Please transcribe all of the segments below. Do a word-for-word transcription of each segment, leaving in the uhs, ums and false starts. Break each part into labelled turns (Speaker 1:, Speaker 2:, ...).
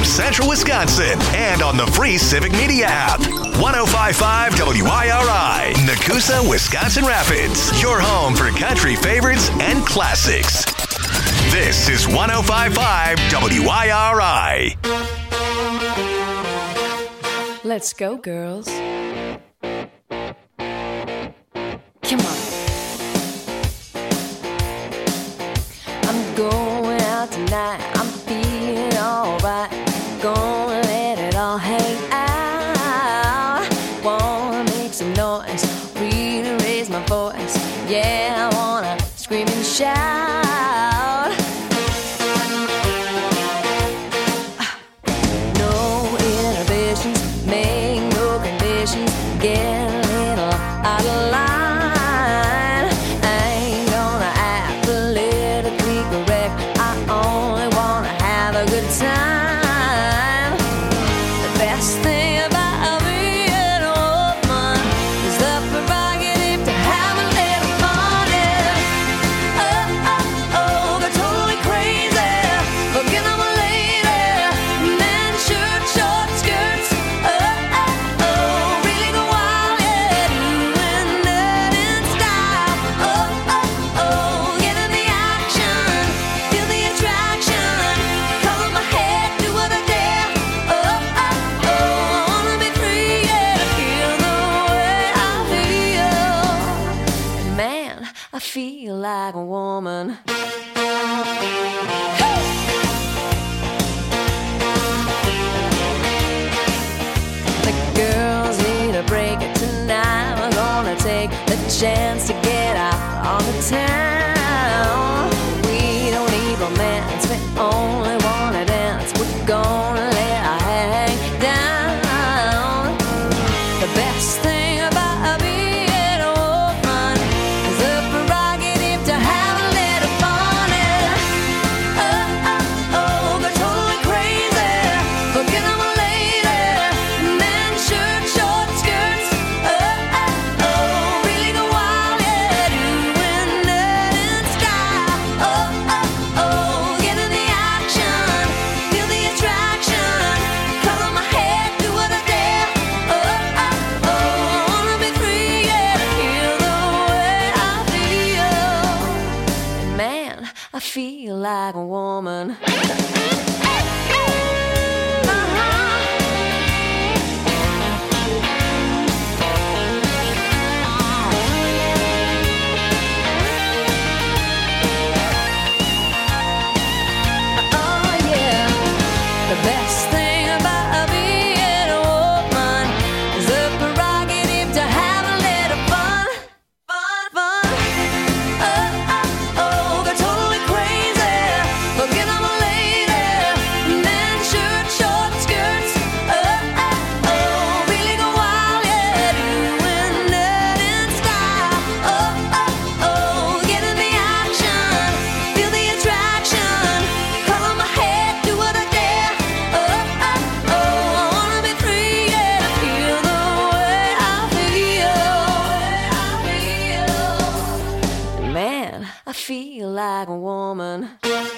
Speaker 1: Central Wisconsin and on the free Civic Media app. one oh five point five W I R I, Nakusa, Wisconsin Rapids. Your home for country favorites and classics. This is one oh five point five W I R I.
Speaker 2: Let's go, girls. Come on. I'm going out tonight. I'm feeling alright. Gonna let it all hang out. Wanna make some noise, really raise my voice. Yeah, I wanna scream and shout. No inhibitions, make no conditions. Get a little out of line. Time. The best thing about being a woman is the prerogative to have a little fun. Yeah. Oh, oh, oh, they're totally crazy. Forget I'm a lady. Men, shirt, short skirts. Oh, oh, oh, really go wild. Yeah, doing that in style. Oh, oh, oh, get in the action. Feel the attraction. I feel like a woman. The girls need a break tonight. We're gonna take the chance to get out on the town. We don't need romance, we only wanna dance. We're gonna let our hang down. The best thing about being I feel like a woman. I feel like a woman.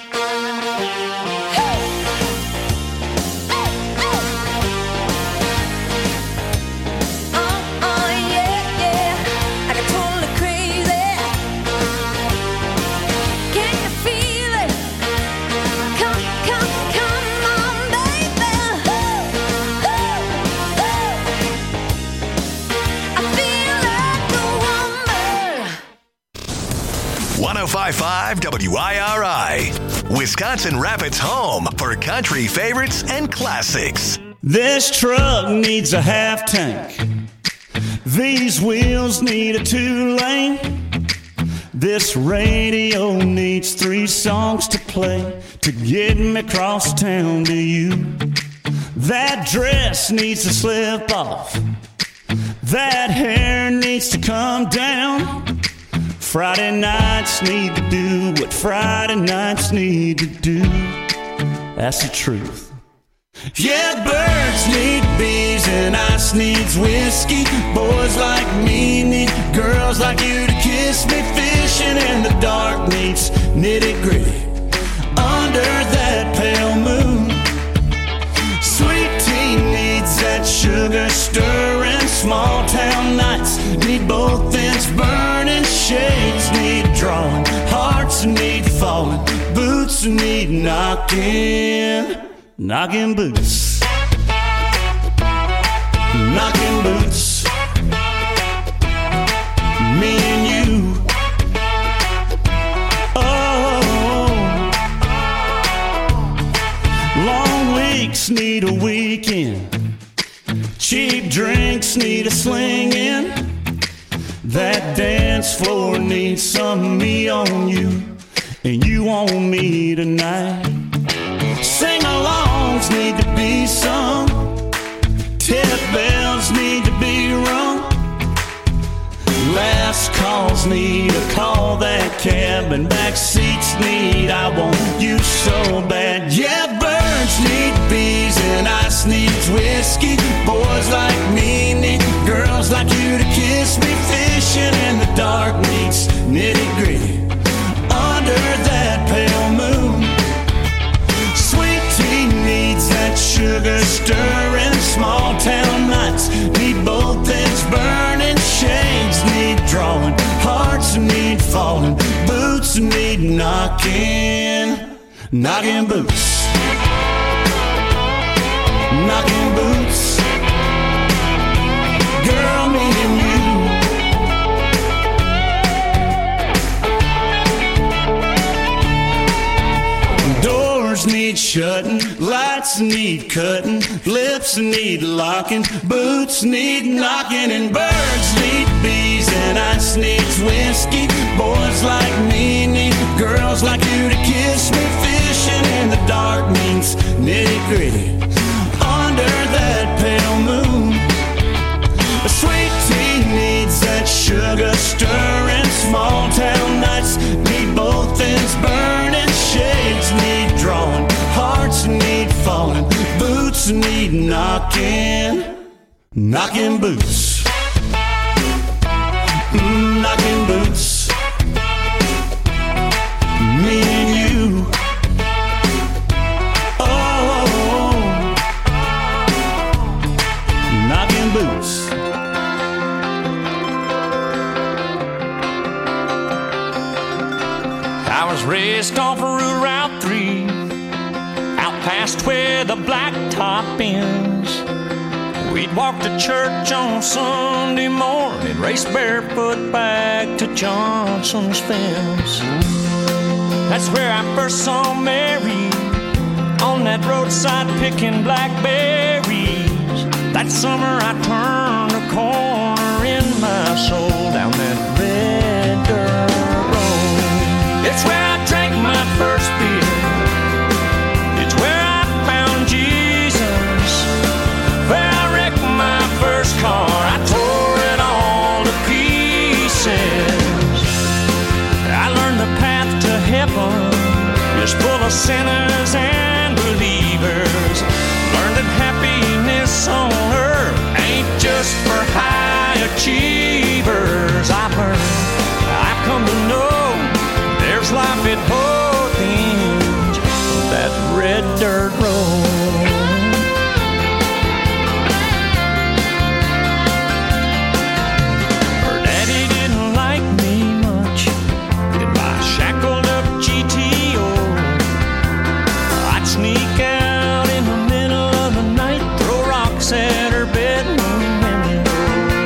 Speaker 1: one oh five point five W I R I, Wisconsin Rapids' home for country favorites and classics.
Speaker 3: This truck needs a half tank. These wheels need a two-lane. This radio needs three songs to play to get me across town to you. That dress needs to slip off. That hair needs to come down. Friday nights need to do what Friday nights need to do. That's the truth. Yeah, birds need bees and ice needs whiskey. Boys like me need girls like you to kiss me. Fishing in the dark needs nitty gritty under that pale moon. boots need knocking, knocking boots, knocking boots. Me and you. Oh, long weeks need a weekend. Cheap drinks need a slinging. That dance floor needs some me on you, and you on me tonight. Sing-alongs need to be sung. Tip bells need to be rung. Last calls need a call that cab, and back seats need I want you so bad. Yeah, birds need bees and ice needs whiskey. Boys like me need girls like you to kiss me. Fishing in the dark needs nitty-gritty under that pale moon. Sweet tea needs that sugar stirring. Small town nights need both ends burning. Shades need drawing, hearts need falling, boots need knocking, knocking boots, knocking boots. Girl, me and you. Doors need shutting, lights need cutting, lips need locking, boots need knocking, and birds need bees and ice needs whiskey. Boys like me need girls like you to kiss me. Fishing in the dark means nitty-gritty under that pale moon. A sweet tea needs that sugar stirring. Small town nights need both ends burning. Shades need drawing, hearts need falling, boots need knocking, knocking boots, mm, knocking boots. Me and you. Oh, knocking boots.
Speaker 4: I was raised off of Route three, out past where the blacktop ends. We'd walk to church on Sunday morning, race barefoot back to Johnson's fence. That's where I first saw Mary, on that roadside picking blackberries. That summer I turned a corner in my soul down that red dirt road. It's where I drank my first beer. It's where I found Jesus. Where I wrecked my first car. I tore it all to pieces. I learned the path to heaven is full of sinners and believers. Learned that happiness on earth ain't just for high achievers. I've learned, I've come to know there's life at both ends of that red dirt road. Her daddy didn't like me much, and my shackled up G T O, I'd sneak out in the middle of the night, throw rocks at her bedroom window.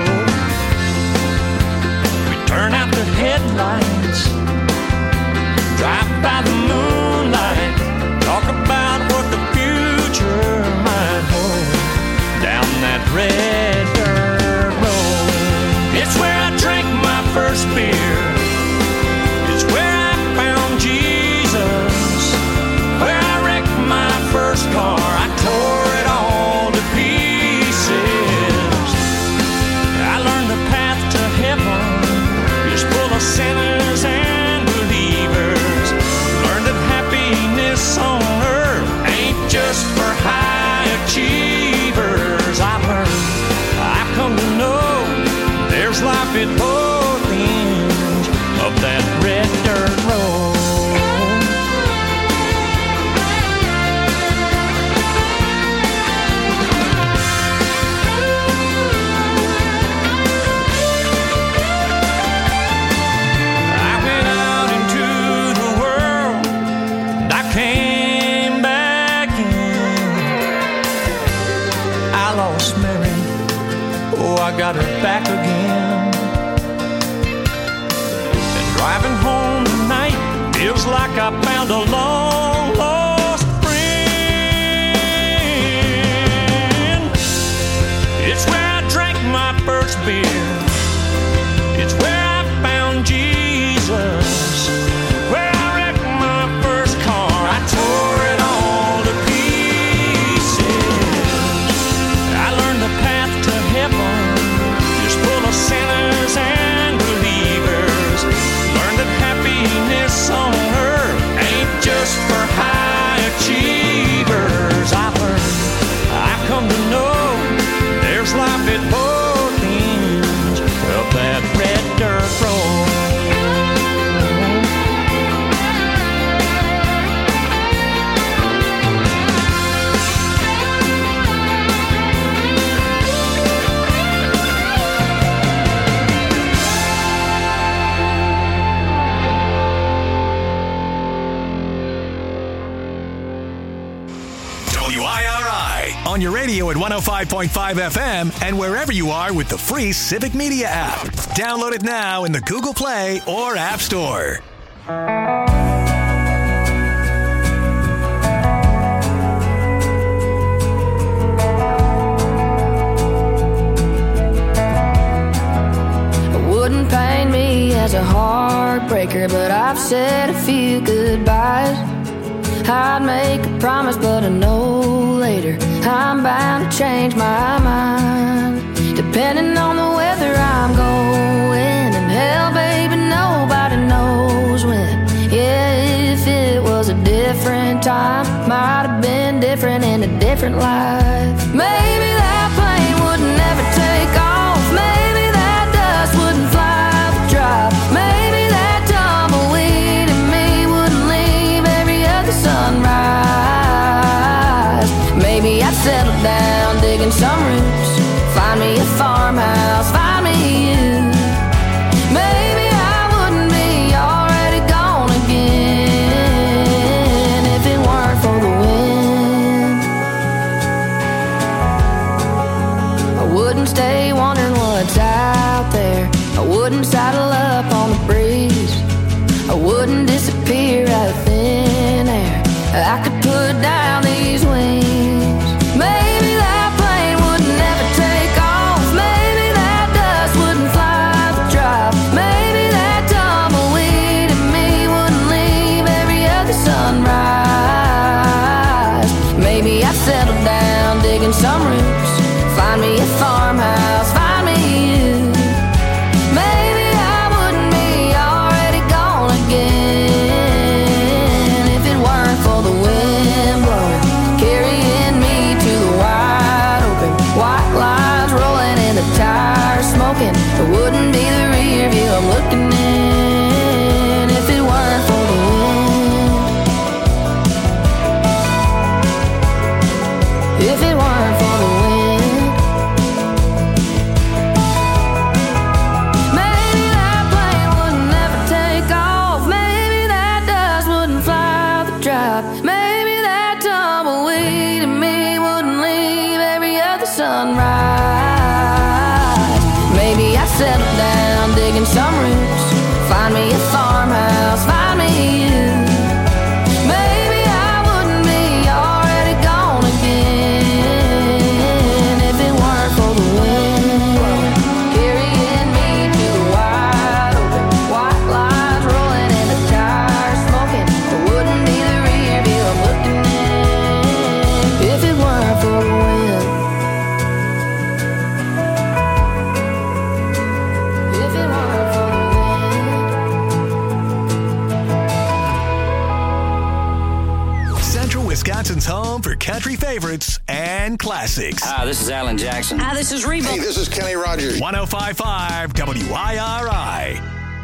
Speaker 4: We'd turn out the headlights, drive by the moonlight, talk about what the future might hold down that red dirt road. It's where I drank my first beer. It's where I found Jesus. Where I wrecked my first car. I tore it all to pieces. I learned the path to heaven is full of sinners and believers. Learned that happiness on earth ain't just for high achievers. I've learned, I've come to know there's life at both ends back again. And driving home tonight feels like I found a long lost friend. It's where I drank my first beer. It's where I found Jesus. Where I wrecked my first car. I tore it all to pieces. I learned the path to heaven is full of sinners and believers. Learned that happiness on earth ain't just for high achievers. I learned, I come to know there's life at both ends of that red dirt road.
Speaker 1: W I R I on your radio at one oh five point five F M and wherever you are with the free Civic Media app. Download it now in the Google Play or App Store.
Speaker 2: It wouldn't pain me as a heartbreaker, but I've said a few goodbyes. I'd make a promise, but I know later I'm bound to change my mind. Depending on the weather I'm going, and hell, baby, nobody knows when. Yeah, if it was a different time, might have been different in a different life. Maybe that plane would never take off. Maybe that dust wouldn't fly the drop. Maybe that tumbleweed in me wouldn't leave every other sunrise. Maybe I'd settle down digging some roots, find me a farmhouse, find me you. Maybe I wouldn't be already gone again if it weren't for the wind. I wouldn't stay wondering what's out there. I wouldn't saddle up on the breeze. I wouldn't disappear out of thin air. I could put down these wings. Maybe that plane would never take off. Maybe that dust wouldn't fly the drop. Maybe that tumbleweed in me wouldn't leave every other sunrise. Maybe I'd settle down digging some roots, find me a farmhouse, find me you. Maybe I wouldn't be already gone again if it weren't for the wind blowing, carrying me to the wide open. White lines rolling and the tires smoking. It wouldn't be the rear view I'm looking in if it weren't for the wind. If it weren't for the wind. Maybe that plane would never take off. Maybe that dust wouldn't fly the drop. Maybe that tumbleweed in me wouldn't leave every other sunrise. Maybe I'd settle down digging some roots, find me a farmhouse, find me you. Maybe I wouldn't be already gone again if it weren't for the wind carrying me to the wide open. White lines rolling and the tires smoking. It wouldn't be the rear view I'm looking in if it weren't for the wind. If it weren't for the wind.
Speaker 1: Central Wisconsin's home for country favorites and classics.
Speaker 5: Hi, this is Alan Jackson.
Speaker 6: Hi, this is Reba.
Speaker 7: Hey, this is Kenny Rogers.
Speaker 1: one oh five point five W I R I.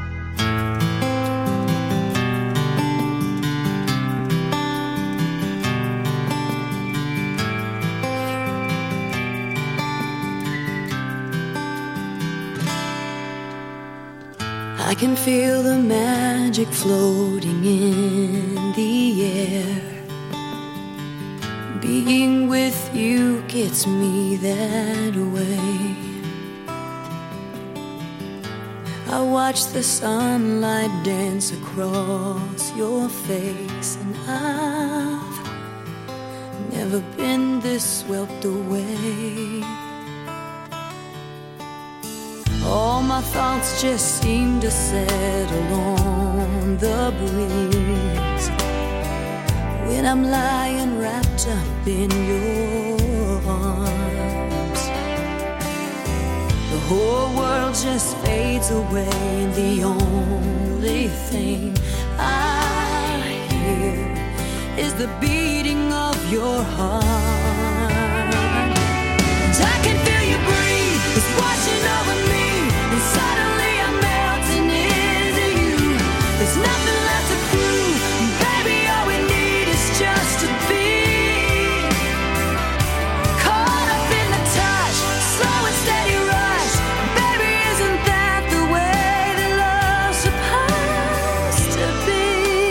Speaker 2: I can feel the magic floating in the air. Being with you gets me that way. I watch the sunlight dance across your face, and I've never been this swept away. All my thoughts just seem to settle on the breeze when I'm lying wrapped up in your arms. The whole world just fades away, and the only thing I hear is the beating of your heart. And I can feel you breathe, it's washing over me, and suddenly I'm melting into you. There's nothing left to prove, baby, all we need is just to be caught up in the touch, slow and steady rush. Baby, isn't that the way that love's supposed to be?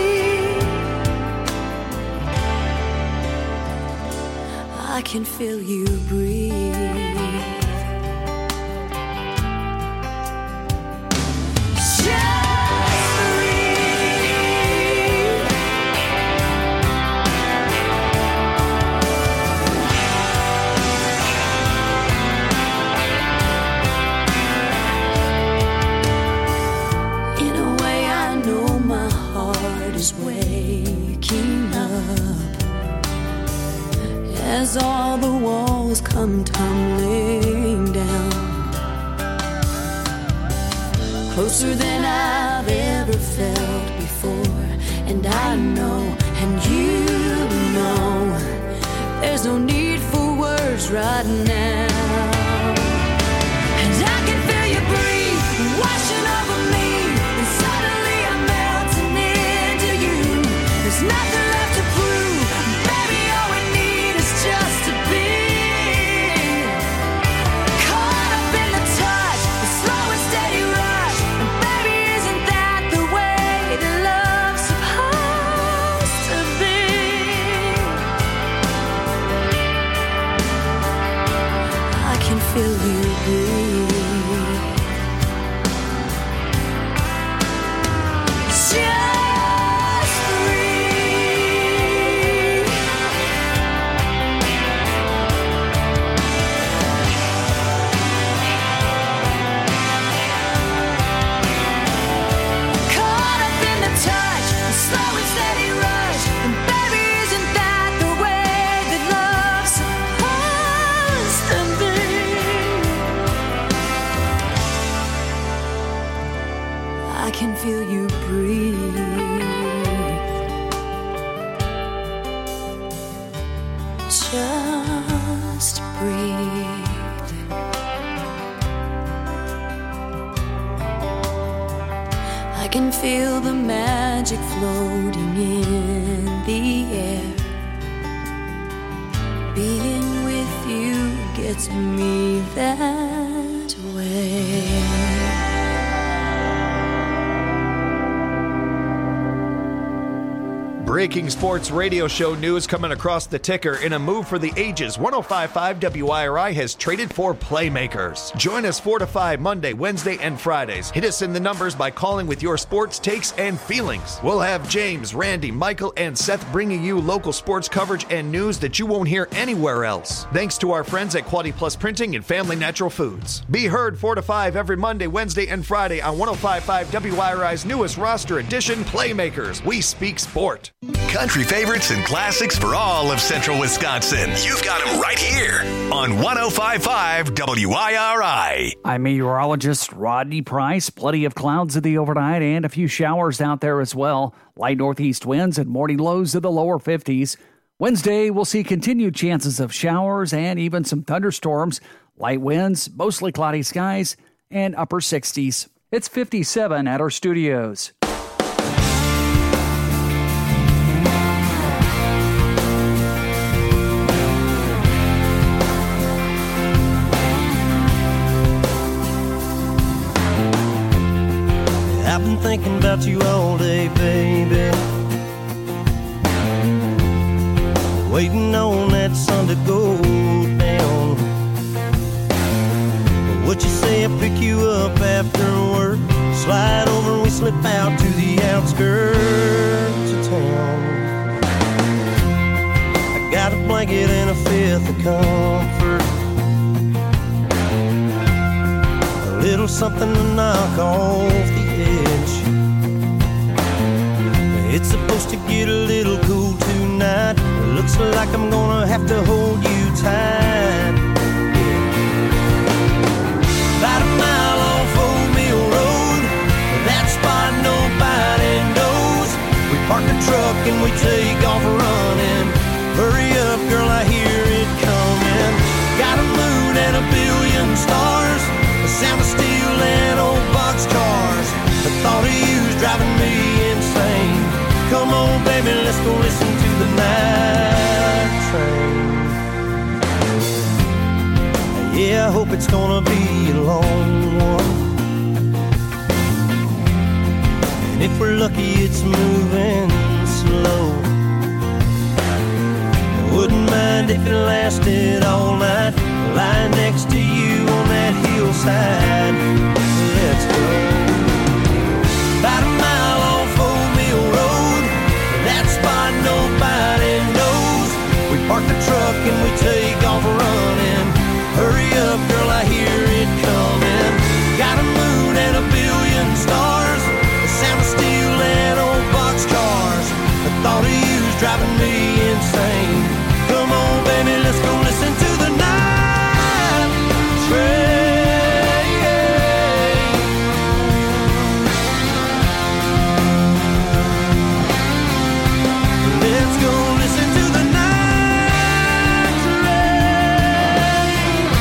Speaker 2: I can feel you breathe. As all the walls come tumbling down, closer than I've ever felt before. And I know, and you know, there's no need for words right now. And I can feel you breathe, washing over me, and suddenly I'm melting into you. There's nothing left to prove, baby, all we need is just to be caught up in the touch, the slow and steady rush. And baby, isn't that the way that love's supposed to be? I can feel you breathe. Just breathe. Caught up in the touch, the slow and steady rush. And baby, isn't that the way that love's supposed to be? I can feel you breathe. Just breathe. I can feel the magic floating in the air. Being with you gets me that way.
Speaker 5: Breaking sports radio show news coming across the ticker. In a move for the ages, one oh five point five W I R I has traded for playmakers. Join us four to five Monday, Wednesday, and Fridays. Hit us in the numbers by calling with your sports takes and feelings. We'll have James, Randy, Michael, and Seth bringing you local sports coverage and news that you won't hear anywhere else. Thanks to our friends at Quality Plus Printing and Family Natural Foods. Be heard four to five every Monday, Wednesday, and Friday on one oh five point five W I R I's newest roster edition, Playmakers. We speak sport.
Speaker 1: Country favorites and classics for all of Central Wisconsin. You've got them right here on one oh five point five W I R I.
Speaker 6: I'm meteorologist Rodney Price. Plenty of clouds in the overnight and a few showers out there as well. Light northeast winds and morning lows in the lower fifties. Wednesday, we'll see continued chances of showers and even some thunderstorms. Light winds, mostly cloudy skies, and upper sixties. It's fifty-seven at our studios.
Speaker 7: I've been thinking about you all day, baby. Waiting on that sun to go down. What you say I pick you up after work slide over, we slip out to the outskirts of town. I got a blanket and a fifth of comfort, a little something to knock off the edge. It's supposed to get a little cool tonight. It looks like I'm gonna have to hold you tight. About a mile off Old Mill Road, that spot nobody knows. We park the truck and we take off running. Hurry up, girl, I hear it coming. Got a moon and a billion stars, the sound of steel and old boxcars. The thought of you's driving me insane. Come on, baby, let's go listen to the night train. Yeah, I hope it's gonna be a long one, and if we're lucky it's moving slow. I wouldn't mind if it lasted all night, lying next to you on that hillside. Let's go. About a mile off Old Mill Road, that spot nobody knows. We park the truck and we take off running. Hurry up, girl, I hear it coming. Got a moon and a billion stars, the sound of steel and old boxcars. The thought of you's driving me insane. Come on, baby, let's go listen to the night train. Let's go listen to the night train.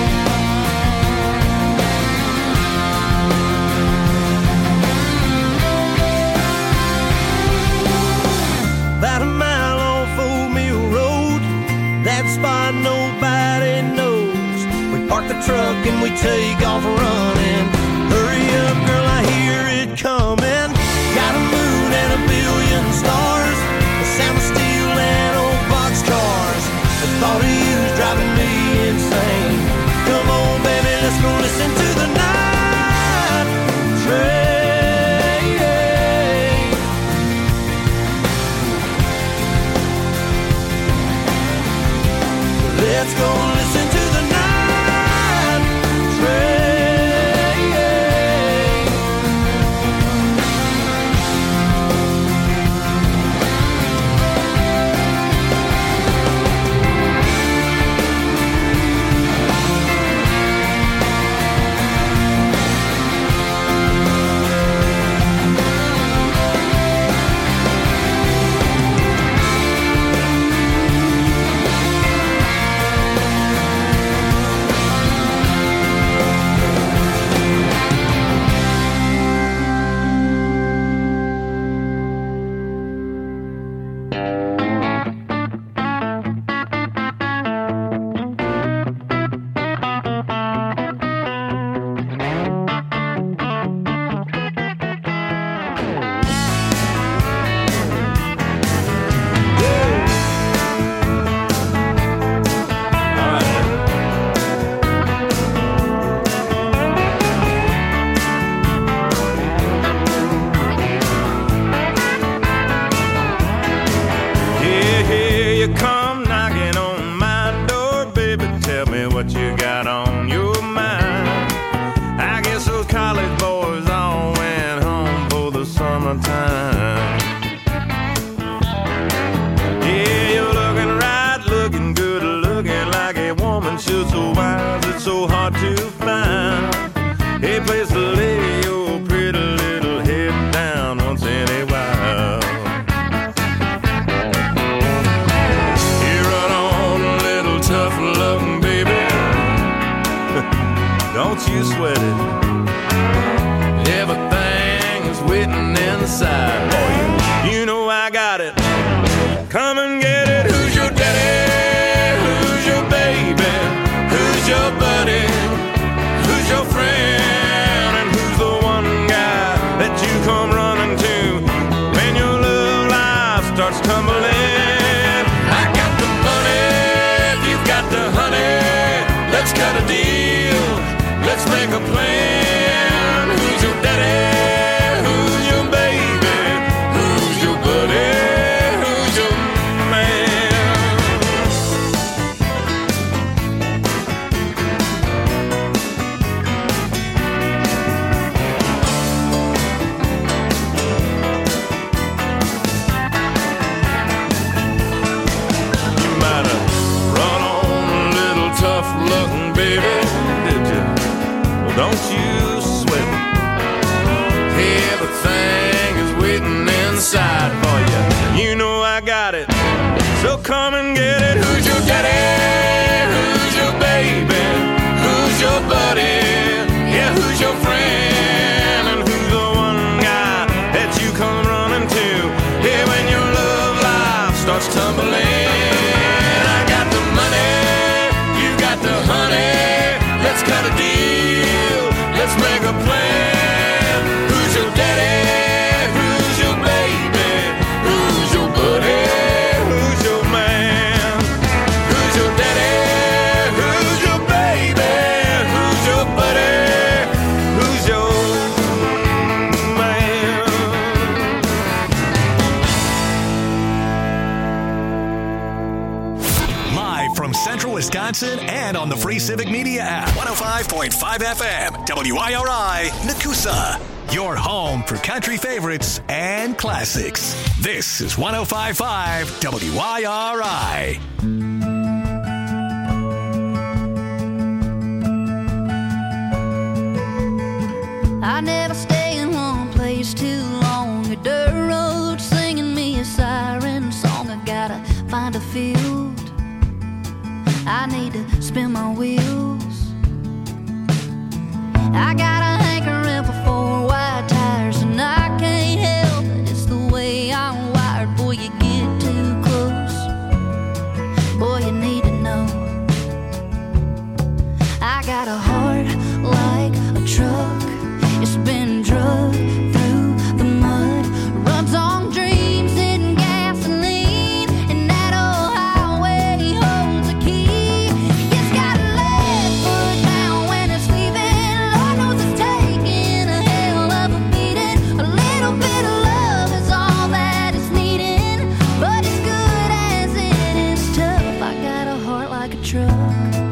Speaker 7: About a mile off Old Mill Road, that spot nobody knows. We park the truck and we take off running. Hurry up, girl, I hear it coming. Got a moon and a billion stars, the sound of steel and old boxcars. The thought of you's driving me insane. Come on, baby, let's go listen to the night train. Let's go listen to the night train.
Speaker 8: Let's cut a deal. Let's make a plan. Who's your daddy?
Speaker 7: inside for you. You know I got it, so come and get it. Who's your daddy? Who's your baby? Who's your buddy? Yeah, who's your friend? And who's the one guy that you come running to? Yeah, when your love life starts tumbling. I got the money, you got the honey. Let's cut a deal, let's make a plan. Who's your daddy? Who's your baby? Who's your buddy? Who's your man? Who's your daddy? Who's your baby? Who's your buddy? Who's your man?
Speaker 1: Live from Central Wisconsin and on the free Civic Media app. one oh five point five F M, W I R I, Nakusa. Your home for country favorites and classics. This is one oh five point five W I R I.
Speaker 2: I never stay in one place too long. A dirt road singing me a siren song. I gotta find a field. I need to spin my wheels. I got a hankering for four white tires, and I can't help it. It's the way I'm wired. Boy, you get too close. Boy, you need to know. I got a heart like a truck. It's been drugged through the mud. Runs on dreams and gasoline, and that old highway holds a key. It's got a left foot down when it's leaving. Lord knows it's taking a hell of a beating. A little bit of love is all that it's needing, but as good as it is tough, I got a heart like a truck.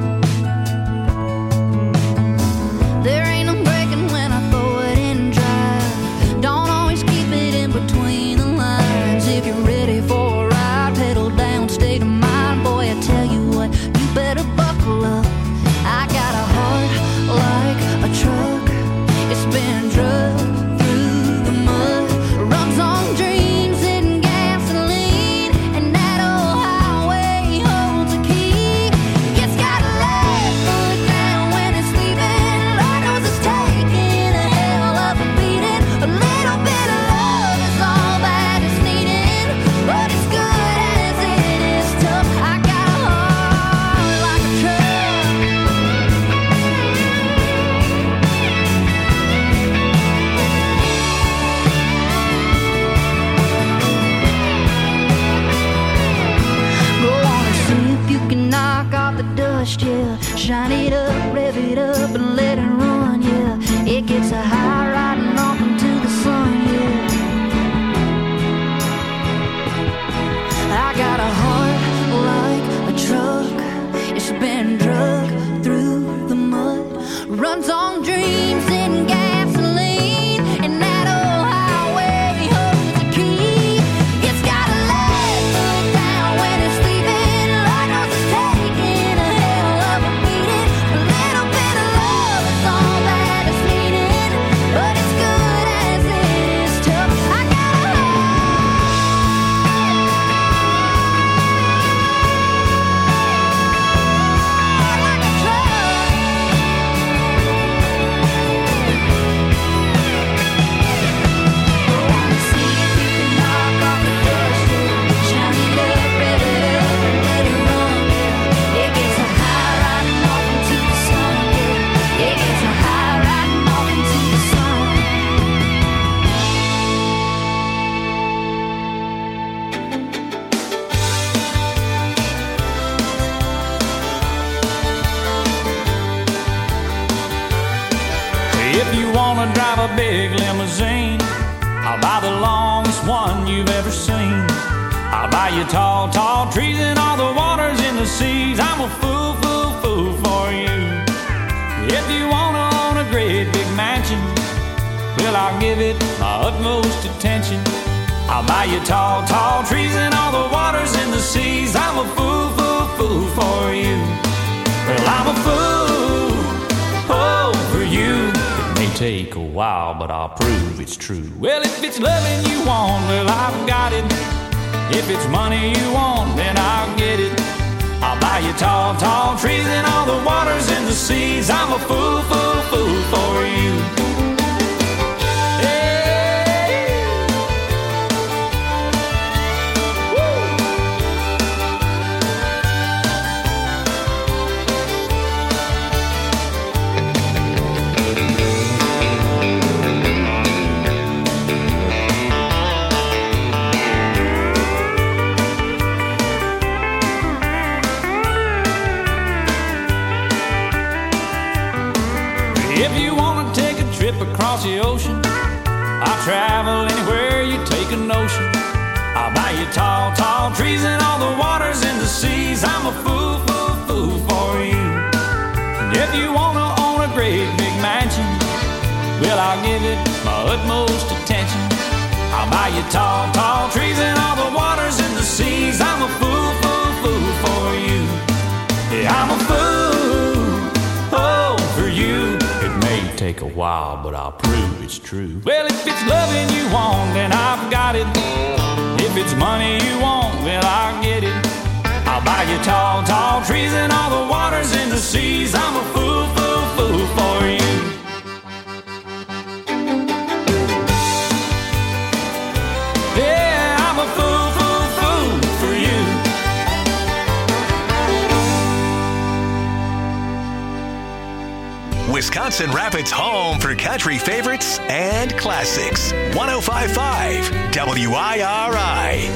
Speaker 2: There ain't no breaking when I throw it in drive. Don't always keep it in between the lines. If you're ready for a ride, pedal down, state of mind. Boy, I tell you what, you better buckle up. I got a heart like a truck. It's been drugged through the mud. Runs on dreams and gasoline, and that old highway holds a key. It's got a left foot down when it's leaving. Lord knows it's taking a hell of a beating. A little bit of love is all that it's needing, but as good as it is tough, I got a heart like a truck. Go on and see if you can knock off the dust, yeah. Shine it up, rev it up, and let it run, yeah. It gets a high riding off into the sun, yeah. I got a heart like a truck. It's been drugged through the mud. Runs on dreams and gasoline, and that old highway holds a key. It's got a left foot down when it's leaving. Lord knows it's taking a hell of a beating. A little bit of love is all that it's needing, but as good as it is tough, I got a heart like a truck. Wanna see if you can knock off the dust, yeah. Shine it up, rev it up, and let it run, yeah. It gets a high riding off into the sun, yeah. It gets a high riding off into the sun.
Speaker 4: If you wanna drive a big limousine, I'll buy the longest one you've ever seen. I'll buy you tall, tall trees and all the waters in the seas. I'm a fool, fool, fool for you. If you wanna own a great big mansion, well, I'll give it my utmost attention. I'll buy you tall, tall trees and all the waters in the seas. I'm a fool, fool, fool for you. Well, I'm a fool, oh, for you. It may take a while, but I'll prove it's true. Well, if it's loving you want, well, I If it's money you want, then I'll get it. I'll buy you tall, tall trees and all the waters in the seas. I'm a fool, fool, fool for you. Across the ocean, I'll travel anywhere you take a notion. I'll buy you tall, tall trees and all the waters in the seas. I'm a fool, fool, fool for you. And if you wanna own a great big mansion, well, I'll give it my utmost attention. I'll buy you tall, tall trees and all the waters in the seas. I'm a fool, fool, fool for you. Yeah, I'm a fool, oh, for you. Take a while, but I'll prove it's true. Well, if it's loving you want, then I've got it. If it's money you want, well, I'll get it. I'll buy you tall, tall trees and all the waters in the seas. I'm a fool, fool, fool for you. Yeah, I'm a fool, fool, fool for you.
Speaker 1: Wisconsin Rapids' home for country favorites and classics. one oh five point five W I R I.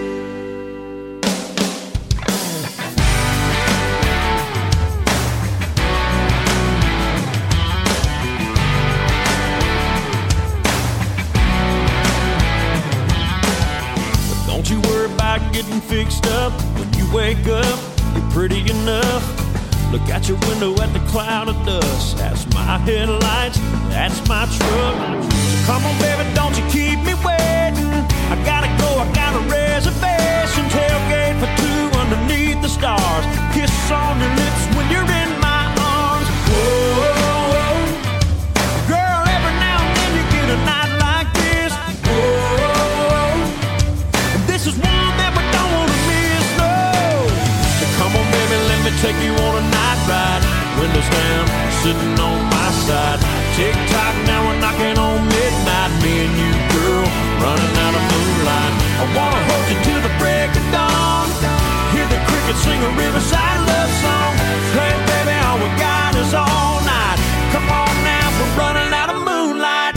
Speaker 7: Don't you worry about getting fixed up. When you wake up, you're pretty enough. Look out your window at the cloud of dust. That's my headlights, that's my truck. So come on, baby, don't you keep me waiting. I gotta go, I got a reservation. Tailgate for two underneath the stars. Kiss on your lips when you're in my arms. Whoa, girl, every now and then you get a night like this. Whoa, this is one that we don't wanna miss, no. So come on, baby, let me take you on a night ride. Windows down, sitting on my side. Tick tock, now we're knocking on midnight. Me and you, girl, running out of moonlight. I wanna hold you till the break of dawn. Hear the crickets sing a riverside love song. Hey, baby, all we got is all night. Come on now, we're running out of moonlight.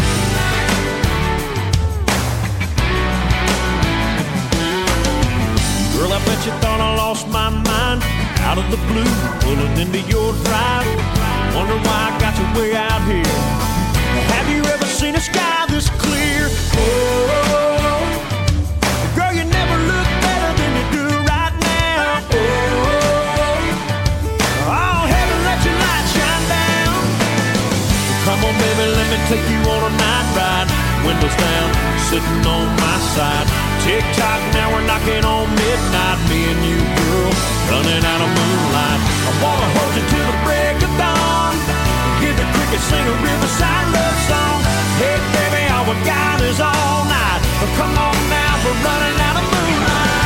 Speaker 7: Girl, I bet you thought I lost my mind. Out of the blue, pulling into your drive. Wonder why I got you way out here. Have you ever seen a sky this clear? Oh, girl, you never look better than you do right now. Oh, oh, heaven, let your light shine down. Come on, baby, let me take you on a night ride. Windows down, sitting on my side. Tick tock, now we're knocking on midnight. Me and you, girl, running out of moonlight. I wanna hold you till the break of dawn. Hear the crickets sing a riverside love song. Hey, baby, all we got is all night. Come on now, we're running out of moonlight.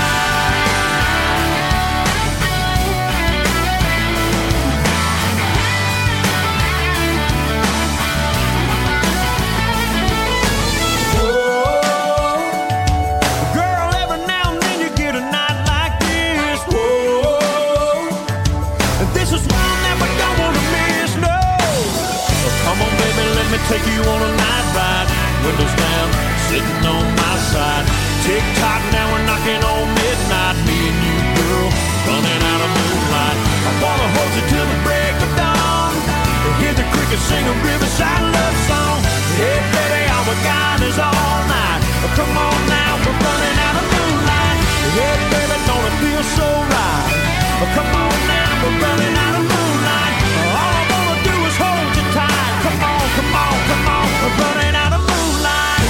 Speaker 7: Take you on a night ride, windows down, sitting on my side. Tick tock, now we're knocking on midnight. Me and you, girl, running out of moonlight. I wanna hold you till the break of dawn. Hear the crickets sing a riverside love song. Hey, baby, all we got is all night. Come on now, we're running out of moonlight. Hey, baby, don't it feel so right? Come on now, we're running out of moonlight. All I wanna do is hold you tight. Come on, come on, come on, we're running out of moonlight.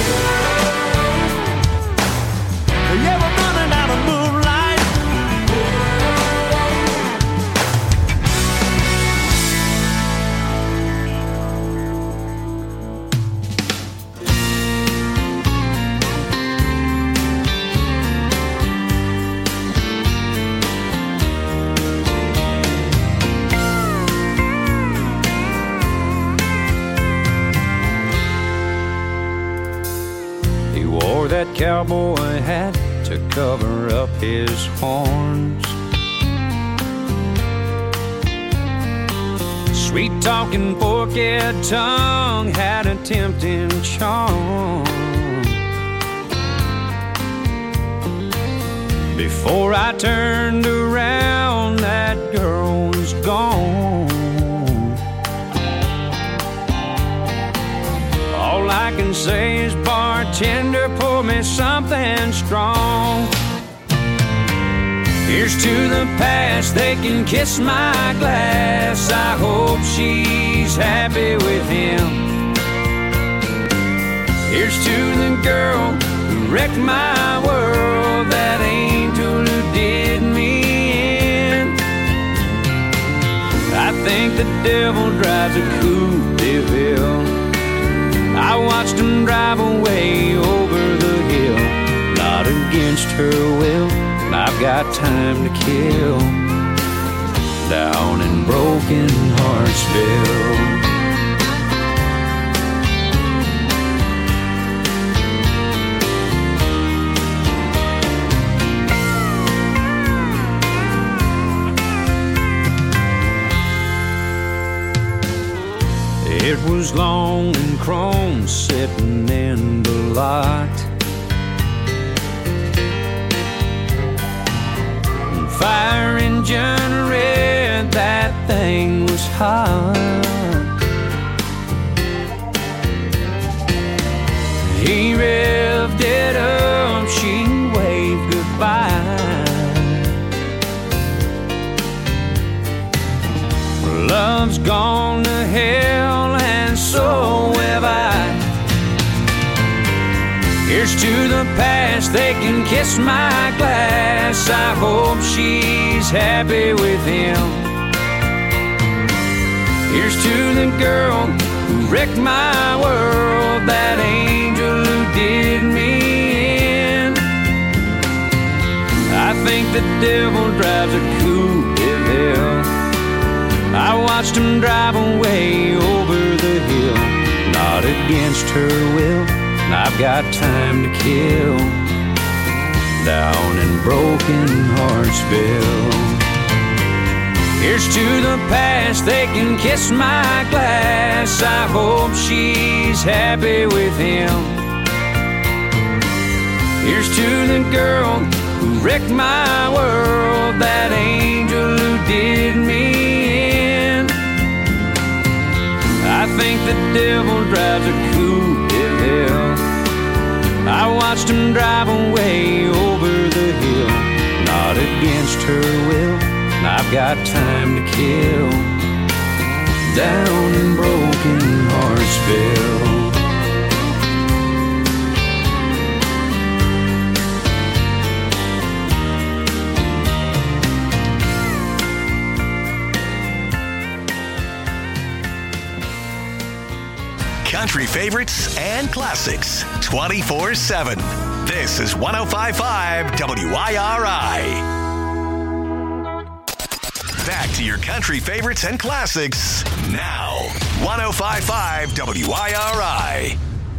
Speaker 7: Yeah, we're running out of moonlight.
Speaker 8: that cowboy hat to cover up his horns. Sweet-talking forked tongue had a tempting charm. Before I turned around, that girl was gone. All I can say is, bartender, pour me something strong. Here's to the past, they can kiss my glass. I hope she's happy with him. Here's to the girl who wrecked my world, that angel who did me in. I think the devil drives a Coupe de Ville. I watched him drive away over the hill, not against her will. I've got time to kill down in Broken Heartsville. It was long and chrome sitting in the lot. Fire engine red, that thing was hot. He revved it up, she waved goodbye. Love's gone to hell and so have I. Here's to the past, they can kiss my glass. I hope she's happy with him. Here's to the girl who wrecked my world, that angel who did me in. I think the devil drives a Coupe de Ville. I watched him drive away over the hill, not against her will. I've got time to kill down in Broken Heartsville. Here's to the past, they can kiss my glass. I hope she's happy with him. Here's to the girl who wrecked my world, that angel who did me in. I think the devil drives a Coupe de Ville. I watched him drive away over the hill, not against her will. I've got time to kill down in Broken Heartsville.
Speaker 1: Country favorites and classics twenty-four seven. This is one oh five point five W I R I. Back to your country favorites and classics now. one oh five point five W I R I.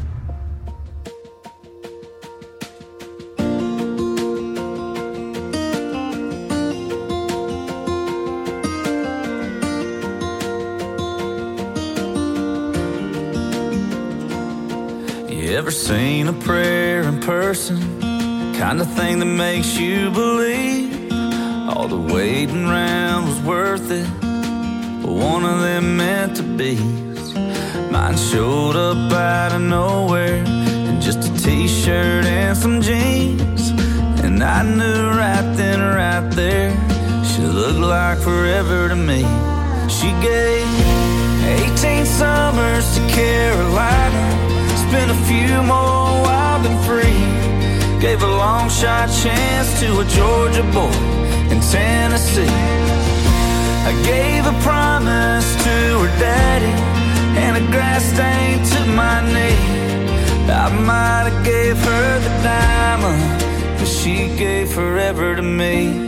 Speaker 9: You ever seen a prayer in person? Kind of thing that makes you believe all the waiting around was worth it. One of them meant to be. Mine showed up out of nowhere in just a t-shirt and some jeans, and I knew right then, right there, she looked like forever to me. She gave eighteen summers to Carolina, spent a few more wild and free. Gave a long shot chance to a Georgia boy in Tennessee. I gave a promise to her daddy and a grass stain to my knee. I might have gave her the diamond, but she gave forever to me.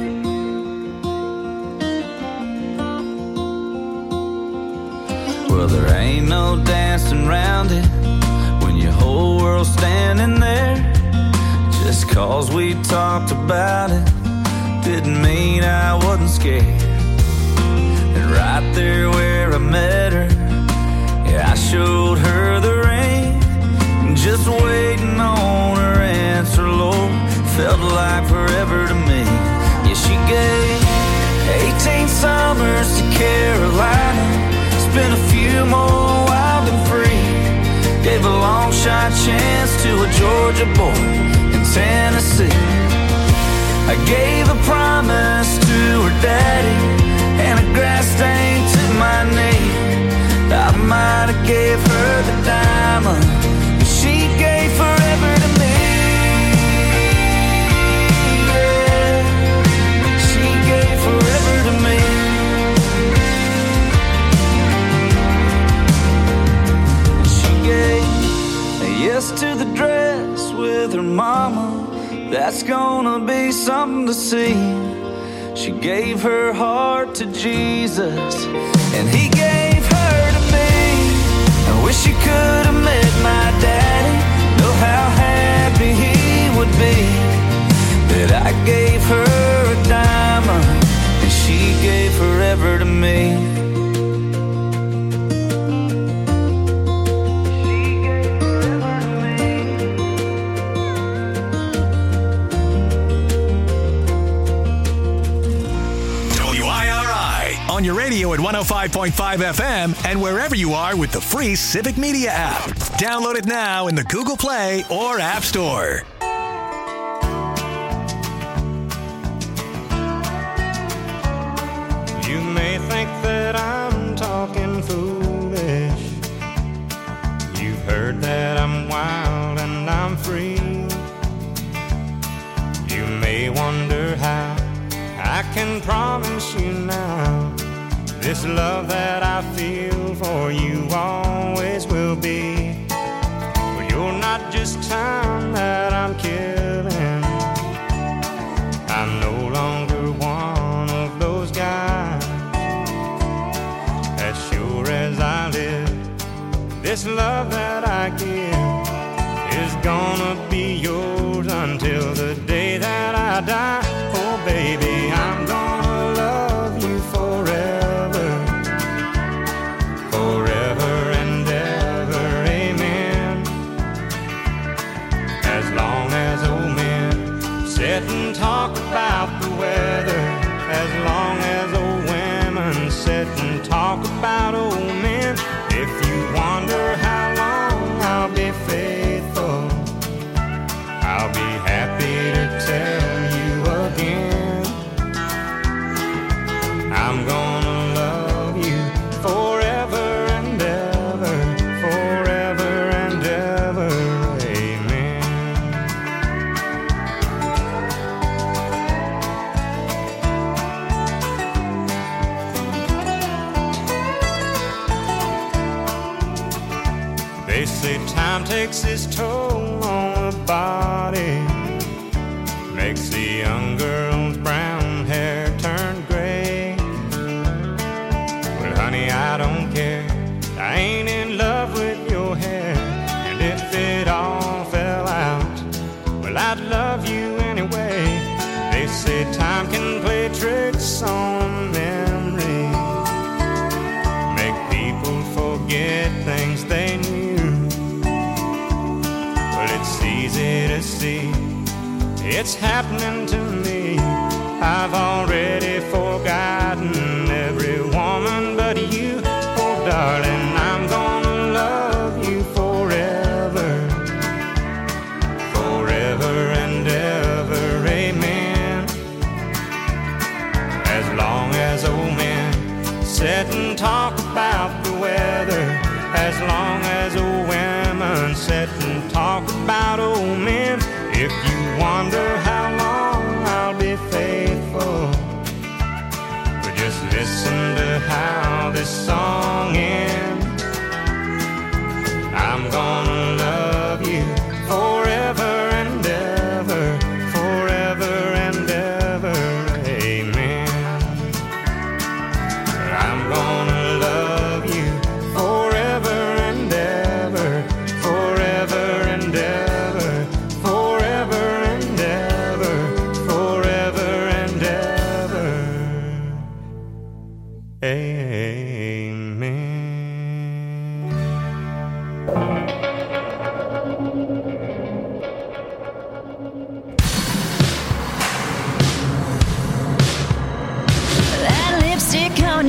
Speaker 9: Well, there ain't no dancing around it when your whole world's standing there. Just cause we talked about it didn't mean I wasn't scared. And right there where I met her, yeah, I showed her the ring. Just waiting on her answer, Lord, felt like forever to me. Yeah, she gave eighteen summers to Carolina, spent a few more wild and free. Gave a long shot chance to a Georgia boy in Tennessee. I gave a promise to her daddy and a grass stain to my knee. I might have gave her the diamond, but she gave forever to me. Yeah, she gave forever to me. She gave a yes to the dress with her mama. That's gonna be something to see. She gave her heart to Jesus, and he gave her to me. I wish you could have met my daddy. Know how happy he would be that I gave her a diamond and she gave forever to me.
Speaker 1: On your radio at one oh five point five F M and wherever you are with the free Civic Media app. Download it now in the Google Play or App Store.
Speaker 8: You may think that I'm talking foolish. You've heard that I'm wild and I'm free. You may wonder how I can promise you now this love that I feel for you always will be. Well, you're not just time that I'm killing. I'm no longer one of those guys. As sure as I live, this love that I give is gonna be yours until the day that I die. Oh baby, I'm gonna love you forever. And talk about the weather, as long as old women sit and talk about old men. If you wonder how long I'll be faithful, I'll be happy to tell you again. I'm gonna love you forever and ever, forever and ever. Amen. They say time takes its toll on the body, makes the young girl's brown hair turn gray. Well, honey, I don't care. I ain't in love with your hair. And if it all fell out, well, I'd love you anyway. They say time can play tricks on memory, make people forget things they knew. It's easy to see, it's happening to me. I've already forgotten every woman but you. Oh darling, I'm gonna love you forever, forever and ever, amen. As long as old men sit and talk about the weather, as long as old women sit and talk about old men. If you wonder how long I'll be faithful, but just listen to how this song ends. I'm gonna love you forever and ever, forever and ever, amen. I'm gonna love you forever and ever.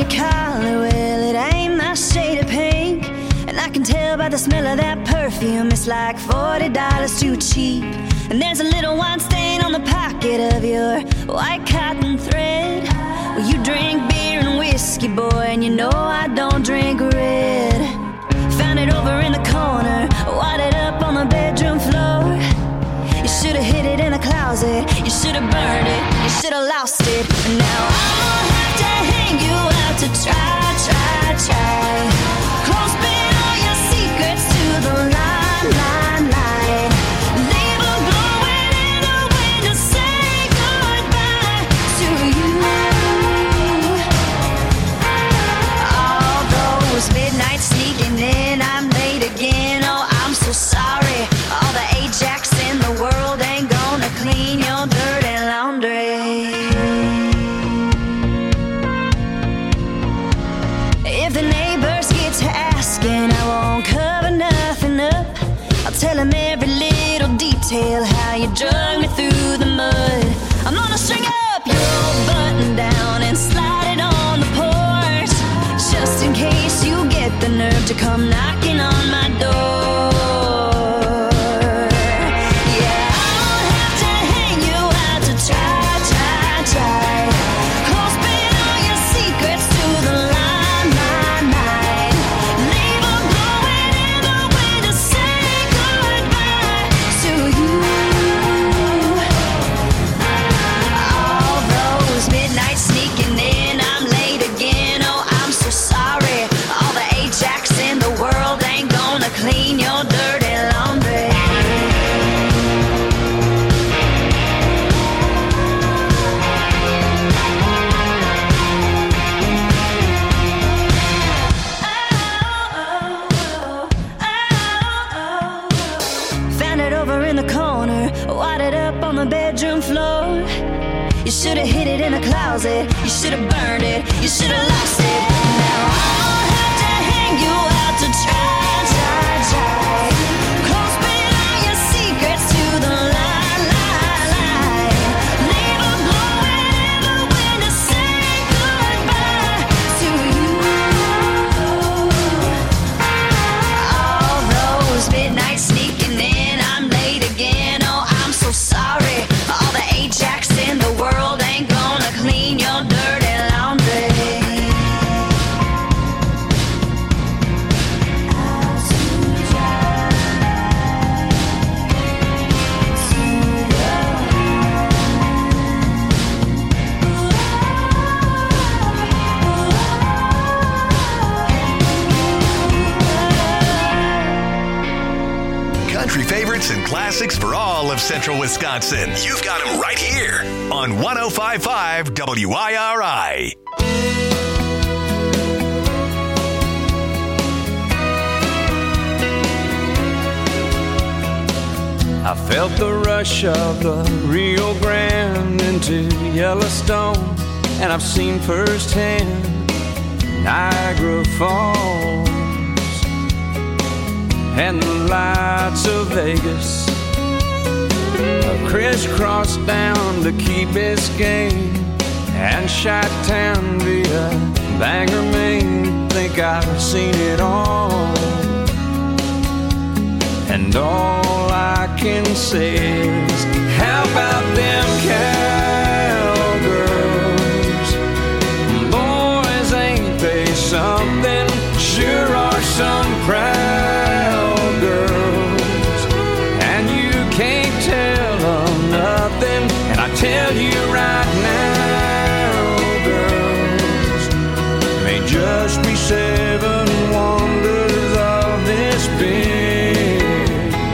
Speaker 2: your collar, well, it ain't my shade of pink. And I can tell by the smell of that perfume, it's like forty dollars too cheap. And there's a little wine stain on the pocket of your white cotton thread. Well, you drink beer and whiskey, boy, and you know I don't drink red. Found it over in the corner, wadded up on the bedroom floor. You should've hid it in a closet, you should've burned it, you should've lost it. And now I'll have to hang you out to try, try, try. Clothespin all your secrets to the line, line, line. Leave them blowing in the wind to say goodbye to you. All those midnights sneaking in, I'm late again, oh I'm so sorry. All the Ajax in the world ain't gonna clean your dirty laundry. If the neighbors get to asking, I won't cover nothing up. I'll tell them every little detail, how you drug me through the mud. I'm gonna string up your old button down and slide it on the porch, just in case you get the nerve to come knocking on my door. Clean your dirty laundry. Found it over in the corner, wadded up on the bedroom floor. You should've hid it in a closet, you should've burned it, you should've lost it. Now I'll have to hang you out to try. Clothespin all your secrets to the line, line, line. Leave them blowing in the wind to say goodbye to you. All those midnights sneaking in, I'm late again, oh I'm so sorry. All the Ajax in the world ain't gonna clean your dirty laundry.
Speaker 1: Country favorites and classics for all of Central Wisconsin. You've got them right here on one oh five point five W I R I.
Speaker 8: I felt the rush of the Rio Grande into Yellowstone, and I've seen firsthand Niagara Falls and the lights of Vegas. I crisscrossed down to Key Biscayne and Chi-Town via Bangor, Maine. Think I've seen it all, and all I can say is, how about them cowgirls? Boys, ain't they something? Sure are some proud girls, and you can't tell them nothing. And I tell you right now, girls, may just be seven wonders of this big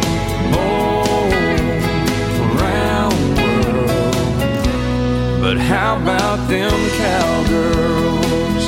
Speaker 8: round world. But how about them cowgirls?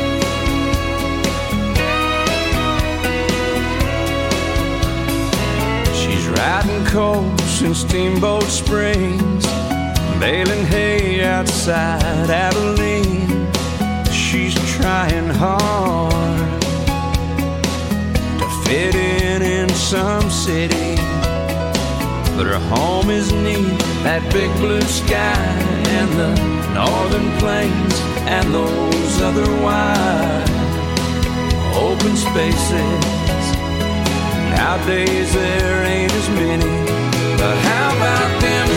Speaker 8: She's riding coals in Steamboat Springs, baling hay outside Abilene. She's trying hard to fit in in some city, but her home is neath that big blue sky and the northern plains and those other wide open spaces. Nowadays there ain't as many, but how about them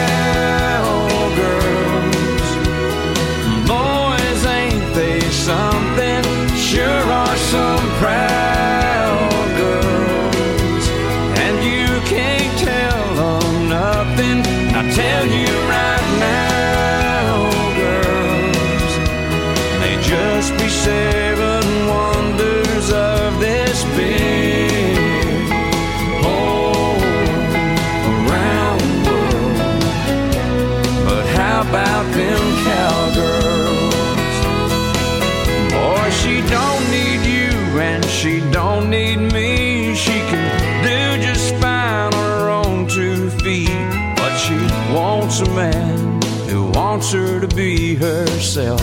Speaker 8: cowgirls? Boys, ain't they something? Sure are some proud girls, and you can't tell them nothing. I tell you right now, girls, they just be seven wonders of this big whole around world. But how about them cowgirls? Boy, she don't need you and she don't need me. She can do just fine on her own two feet. She wants a man who wants her to be herself.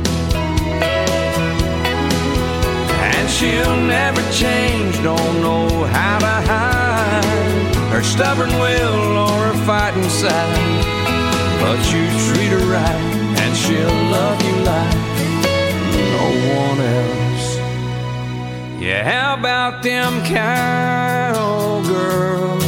Speaker 8: And she'll never change, don't know how to hide her stubborn will or her fighting side. But you treat her right and she'll love you like no one else. Yeah, how about them cowgirls?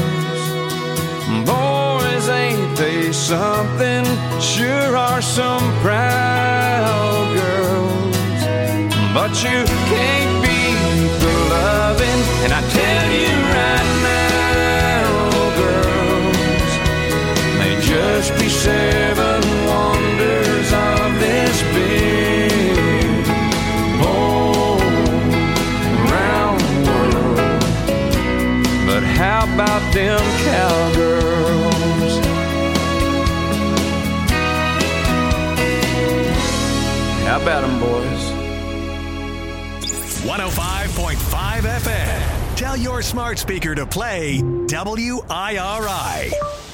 Speaker 8: Boys, ain't they something? Sure are some proud girls, but you can't beat the loving. And I tell you right now, girls, they just be seven wonders of this big whole round world. But how about them cowgirls? How about them, boys?
Speaker 1: one oh five point five F M. Tell your smart speaker to play W I R I.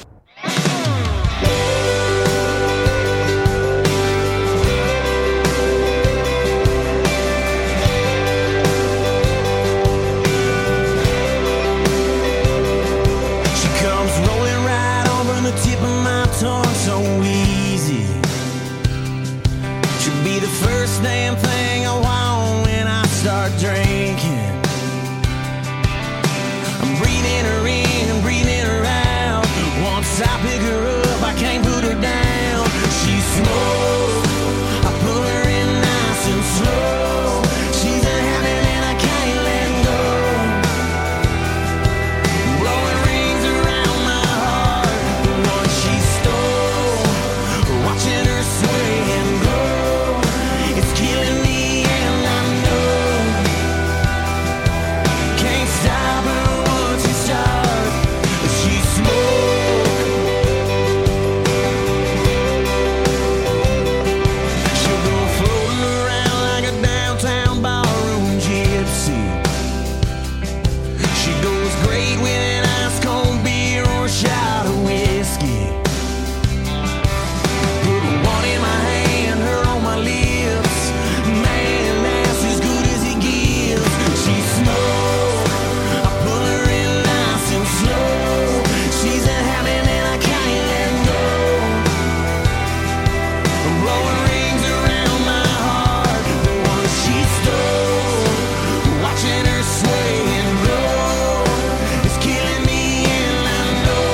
Speaker 7: She comes rolling right over the tip of my tongue so easy. She'll be the first damn thing I want when I start drinking. I'm breathing her in, breathing her out. Once I pick her up, I can't put her down. She smoke, I pull her in nice and slow. She's a habit and I can't let go. Blowing rings around my heart, the one she stole. Watching her sway and grow, it's killing me and I know. Can't stop her once you start. She smoke. She'll go floating around like a downtown ballroom gypsy. She goes great with an ice cold beer or a shot of whiskey. Put one in my hand, her on my lips. Man, that's as good as it gives. She smoke, I pull her in nice and slow. She's a habit and I can't let go. I'm blowing rings around my heart, the one she stole. Watching her sway and grow, it's killing me and I know.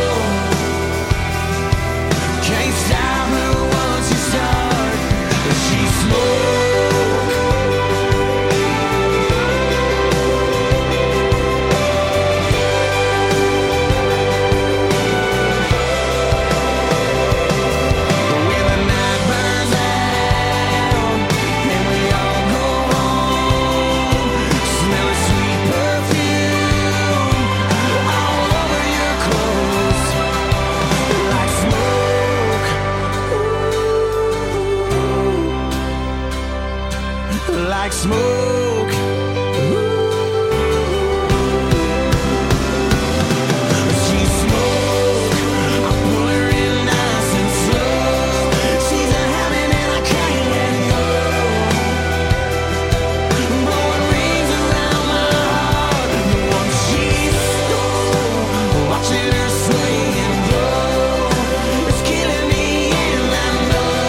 Speaker 7: Can't stop her once you start. She smoke. But when the night burns out and we all go home, smell a sweet perfume all over your clothes, like smoke, like smoke. She smoke, I pull her in nice and slow. She's a habit and I can't let go. Blowing rings around my heart, the one she stole. Watching her sway and grow, it's killing me and I know.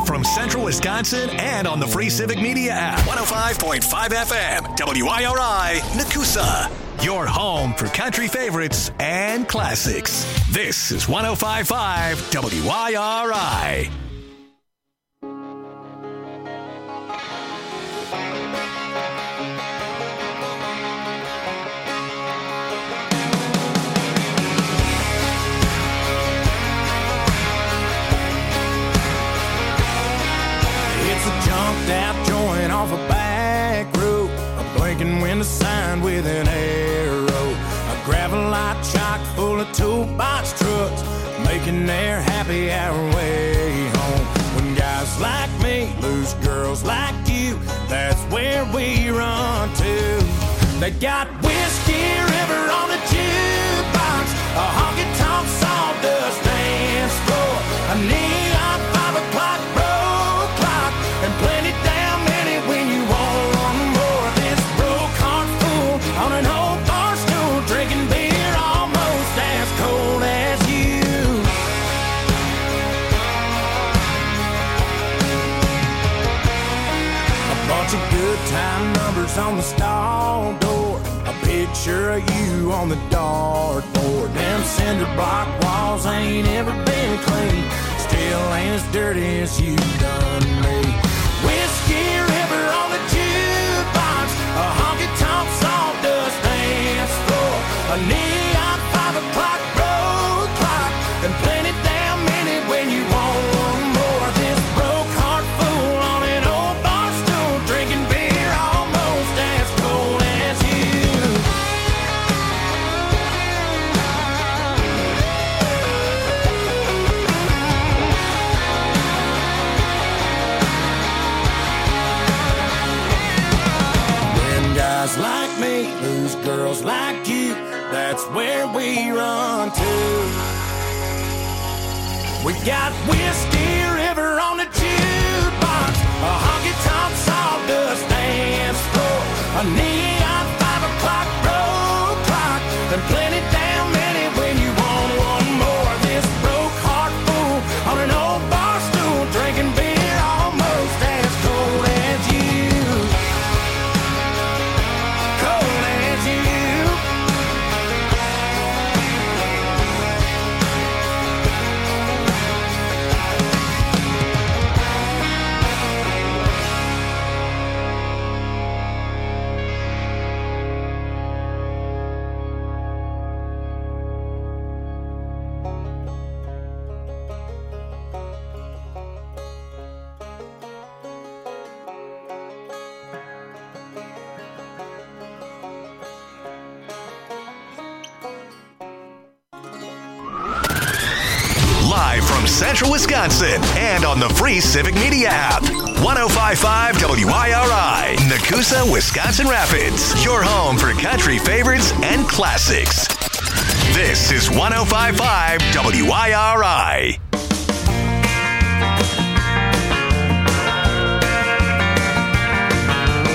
Speaker 1: Live from Central Wisconsin and on the free Civic Media app. one oh five point five F M, W I R I, Nakusa. Your home for country favorites and classics. This is one oh five point five W I R I.
Speaker 7: Jumped out joint off a back road, a blinking window sign with an arrow, a gravel-light chock full of toolbox trucks, making their happy hour way home. When guys like me lose girls like you, that's where we run to. They got Whiskey River on the jukebox, a honky-tonk sawdust dance floor, a neon five o'clock road clock, and plenty damn many when you want one more. This broke heart fool on an old bar stool, drinking beer almost as cold as you. A bunch of good time numbers on the stall door, a picture of you on the dartboard. Them cinder block walls ain't ever been clean, still ain't as dirty as you done me. Whiskey River on the jukebox, a honky-tonk sawdust dance floor, a neon five o'clock road clock, and plenty damn many when you want one more. This broke heart fool on an old bar stool, drinking beer almost as cold as you. Guys like me lose girls like you, that's where we run to. We got Whiskey River on the jukebox, a honky-tonk sawdust dance floor, a neon five o'clock road clock, and plenty damn many when you want one more. This broke heart fool on an old bar stool, drinking beer almost as cold as you. Cold as you.
Speaker 1: Live from Central Wisconsin and on the free Civic Media app. one oh five point five W I R I, Nakusa, Wisconsin Rapids. Your home for country favorites and classics. This is one oh five point five W I R I.